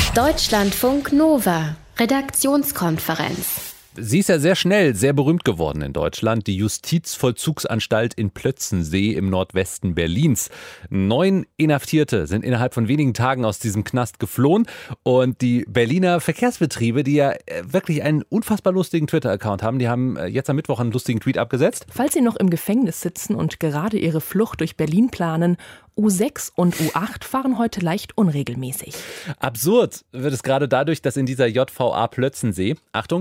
Deutschlandfunk Nova, Redaktionskonferenz. Sie ist ja sehr schnell sehr berühmt geworden in Deutschland, die Justizvollzugsanstalt in Plötzensee im Nordwesten Berlins. 9 Inhaftierte sind innerhalb von wenigen Tagen aus diesem Knast geflohen und die Berliner Verkehrsbetriebe, die ja wirklich einen unfassbar lustigen Twitter-Account haben, die haben jetzt am Mittwoch einen lustigen Tweet abgesetzt. Falls Sie noch im Gefängnis sitzen und gerade Ihre Flucht durch Berlin planen, U6 und U8 fahren heute leicht unregelmäßig. Absurd wird es gerade dadurch, dass in dieser JVA Plötzensee, Achtung,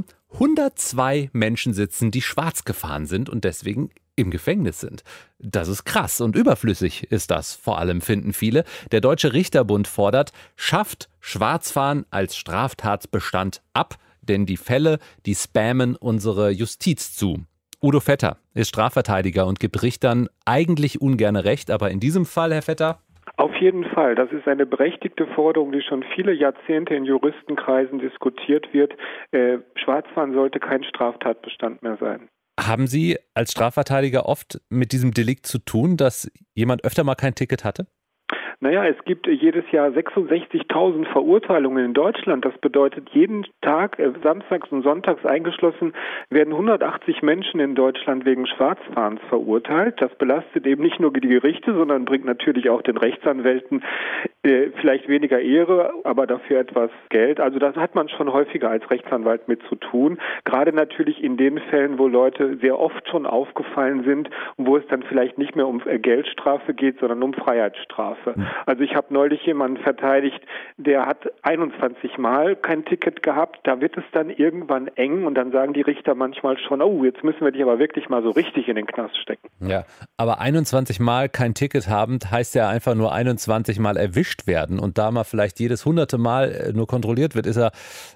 102 Menschen sitzen, die schwarz gefahren sind und deswegen im Gefängnis sind. Das ist krass und überflüssig ist das, vor allem finden viele. Der Deutsche Richterbund fordert, schafft Schwarzfahren als Straftatbestand ab, denn die Fälle, die spammen unsere Justiz zu. Udo Vetter ist Strafverteidiger und gibt Richtern eigentlich ungerne Recht, aber in diesem Fall, Herr Vetter? Auf jeden Fall. Das ist eine berechtigte Forderung, die schon viele Jahrzehnte in Juristenkreisen diskutiert wird. Schwarzfahren sollte kein Straftatbestand mehr sein. Haben Sie als Strafverteidiger oft mit diesem Delikt zu tun, dass jemand öfter mal kein Ticket hatte? Naja, es gibt jedes Jahr 66.000 Verurteilungen in Deutschland. Das bedeutet, jeden Tag, samstags und sonntags eingeschlossen, werden 180 Menschen in Deutschland wegen Schwarzfahrens verurteilt. Das belastet eben nicht nur die Gerichte, sondern bringt natürlich auch den Rechtsanwälten vielleicht weniger Ehre, aber dafür etwas Geld. Also das hat man schon häufiger als Rechtsanwalt mit zu tun. Gerade natürlich in den Fällen, wo Leute sehr oft schon aufgefallen sind und wo es dann vielleicht nicht mehr um Geldstrafe geht, sondern um Freiheitsstrafe. Also ich habe neulich jemanden verteidigt, der hat 21 Mal kein Ticket gehabt. Da wird es dann irgendwann eng und dann sagen die Richter manchmal schon, oh, jetzt müssen wir dich aber wirklich mal so richtig in den Knast stecken. Ja, aber 21 Mal kein Ticket haben, heißt ja einfach nur 21 Mal erwischt werden und da mal vielleicht jedes 100. Mal nur kontrolliert wird, ist er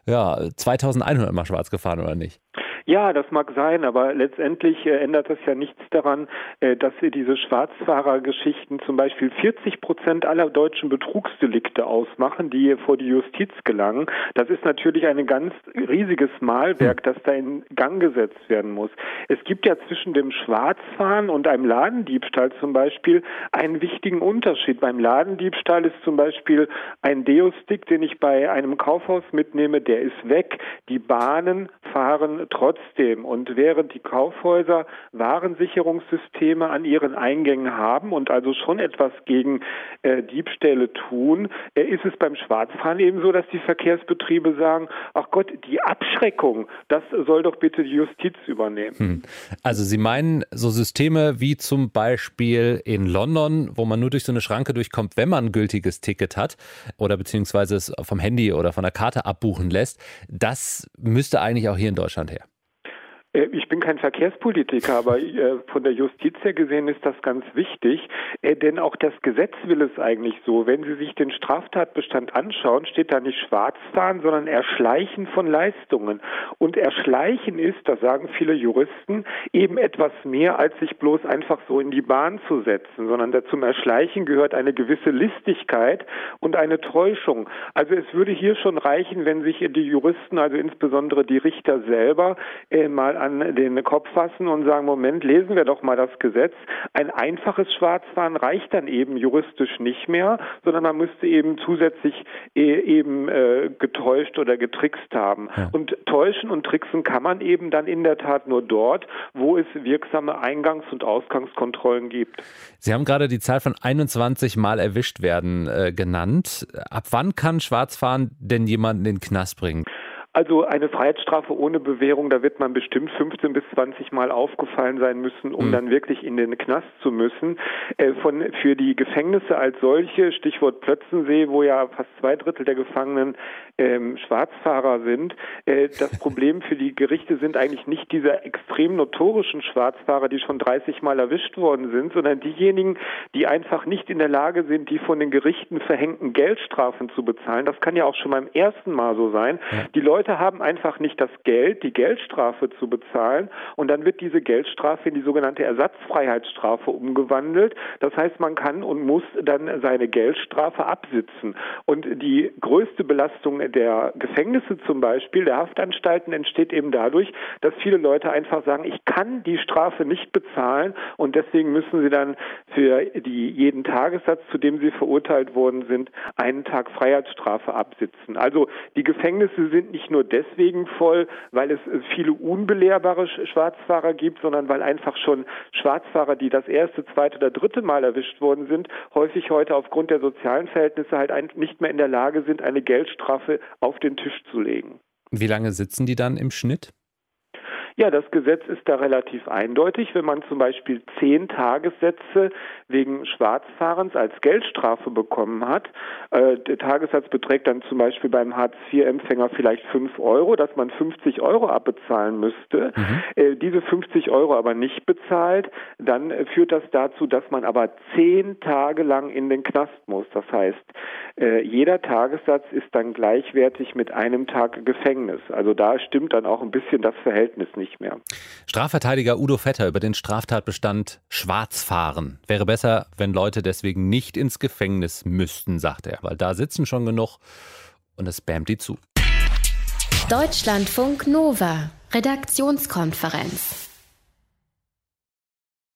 2100 Mal schwarz gefahren oder nicht? Ja, das mag sein, aber letztendlich ändert das ja nichts daran, dass diese Schwarzfahrergeschichten zum Beispiel 40% aller deutschen Betrugsdelikte ausmachen, die vor die Justiz gelangen. Das ist natürlich ein ganz riesiges Malwerk, das da in Gang gesetzt werden muss. Es gibt ja zwischen dem Schwarzfahren und einem Ladendiebstahl zum Beispiel einen wichtigen Unterschied. Beim Ladendiebstahl ist zum Beispiel ein Deo-Stick, den ich bei einem Kaufhaus mitnehme, der ist weg. Die Bahnen fahren trotzdem. Und während die Kaufhäuser Warensicherungssysteme an ihren Eingängen haben und also schon etwas gegen Diebstähle tun, ist es beim Schwarzfahren eben so, dass die Verkehrsbetriebe sagen, ach Gott, die Abschreckung, das soll doch bitte die Justiz übernehmen. Also Sie meinen so Systeme wie zum Beispiel in London, wo man nur durch so eine Schranke durchkommt, wenn man ein gültiges Ticket hat oder beziehungsweise es vom Handy oder von der Karte abbuchen lässt, das müsste eigentlich auch hier in Deutschland her. Ich bin kein Verkehrspolitiker, aber von der Justiz her gesehen ist das ganz wichtig, denn auch das Gesetz will es eigentlich so. Wenn Sie sich den Straftatbestand anschauen, steht da nicht Schwarzfahren, sondern Erschleichen von Leistungen. Und Erschleichen ist, das sagen viele Juristen, eben etwas mehr, als sich bloß einfach so in die Bahn zu setzen, sondern zum Erschleichen gehört eine gewisse Listigkeit und eine Täuschung. Also es würde hier schon reichen, wenn sich die Juristen, also insbesondere die Richter selber, mal an den Kopf fassen und sagen, Moment, lesen wir doch mal das Gesetz. Ein einfaches Schwarzfahren reicht dann eben juristisch nicht mehr, sondern man müsste eben zusätzlich getäuscht oder getrickst haben. Ja. Und täuschen und tricksen kann man eben dann in der Tat nur dort, wo es wirksame Eingangs- und Ausgangskontrollen gibt. Sie haben gerade die Zahl von 21 Mal erwischt werden genannt. Ab wann kann Schwarzfahren denn jemanden in den Knast bringen? Also eine Freiheitsstrafe ohne Bewährung, da wird man bestimmt 15 bis 20 Mal aufgefallen sein müssen, um dann wirklich in den Knast zu müssen. Für die Gefängnisse als solche, Stichwort Plötzensee, wo ja fast 2/3 der Gefangenen Schwarzfahrer sind. Das Problem für die Gerichte sind eigentlich nicht diese extrem notorischen Schwarzfahrer, die schon 30 Mal erwischt worden sind, sondern diejenigen, die einfach nicht in der Lage sind, die von den Gerichten verhängten Geldstrafen zu bezahlen. Das kann ja auch schon beim ersten Mal so sein. Ja. Die Leute Leute haben einfach nicht das Geld, die Geldstrafe zu bezahlen, und dann wird diese Geldstrafe in die sogenannte Ersatzfreiheitsstrafe umgewandelt. Das heißt, man kann und muss dann seine Geldstrafe absitzen. Und die größte Belastung der Gefängnisse zum Beispiel, der Haftanstalten, entsteht eben dadurch, dass viele Leute einfach sagen, ich kann die Strafe nicht bezahlen, und deswegen müssen sie dann für jeden Tagessatz, zu dem sie verurteilt worden sind, einen Tag Freiheitsstrafe absitzen. Also die Gefängnisse sind nicht nur deswegen voll, weil es viele unbelehrbare Schwarzfahrer gibt, sondern weil einfach schon Schwarzfahrer, die das erste, zweite oder dritte Mal erwischt worden sind, häufig heute aufgrund der sozialen Verhältnisse halt nicht mehr in der Lage sind, eine Geldstrafe auf den Tisch zu legen. Wie lange sitzen die dann im Schnitt? Ja, das Gesetz ist da relativ eindeutig. Wenn man zum Beispiel 10 Tagessätze wegen Schwarzfahrens als Geldstrafe bekommen hat, der Tagessatz beträgt dann zum Beispiel beim Hartz-IV-Empfänger vielleicht 5 Euro, dass man 50 Euro abbezahlen müsste. Diese 50 Euro aber nicht bezahlt, dann führt das dazu, dass man aber 10 Tage lang in den Knast muss. Das heißt, jeder Tagessatz ist dann gleichwertig mit einem Tag Gefängnis. Also da stimmt dann auch ein bisschen das Verhältnis nicht mehr. Strafverteidiger Udo Vetter über den Straftatbestand Schwarzfahren. Wäre besser, wenn Leute deswegen nicht ins Gefängnis müssten, sagt er, weil da sitzen schon genug und es spammt die zu. Deutschlandfunk Nova, Redaktionskonferenz.